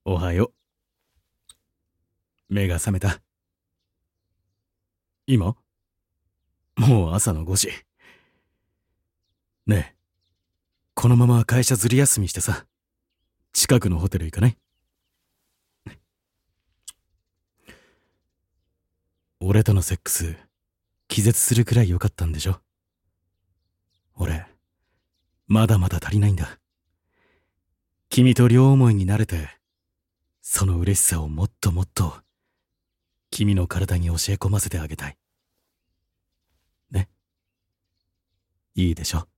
おはよう。目が覚めた。今もう朝の5時。ねえ、このまま会社ずり休みしてさ、近くのホテル行かない？俺とのセックス、気絶するくらい良かったんでしょ？俺、まだまだ足りないんだ。君と両思いになれて、その嬉しさをもっともっと、君の体に教え込ませてあげたい。ね。いいでしょ？